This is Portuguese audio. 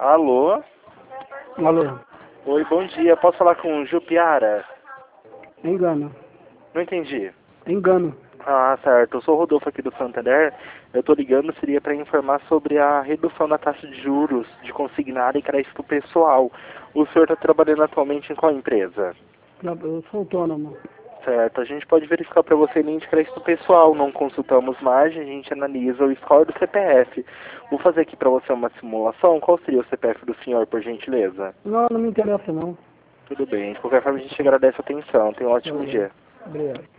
Alô? Alô? Oi, bom dia. Posso falar com o Jupiara? Engano. Não entendi. Engano. Ah, certo. Eu sou o Rodolfo aqui do Santander. Eu tô ligando, seria para informar sobre a redução da taxa de juros de consignado e crédito pessoal. O senhor está trabalhando atualmente em qual empresa? Eu sou autônomo. Certo. A gente pode verificar para você linha de crédito pessoal. Não consultamos margem, a gente analisa o score do CPF. Vou fazer aqui para você uma simulação. Qual seria o CPF do senhor, por gentileza? Não, não me interessa não. Tudo bem. De qualquer forma, a gente agradece a atenção. Tenha um ótimo dia. Obrigado.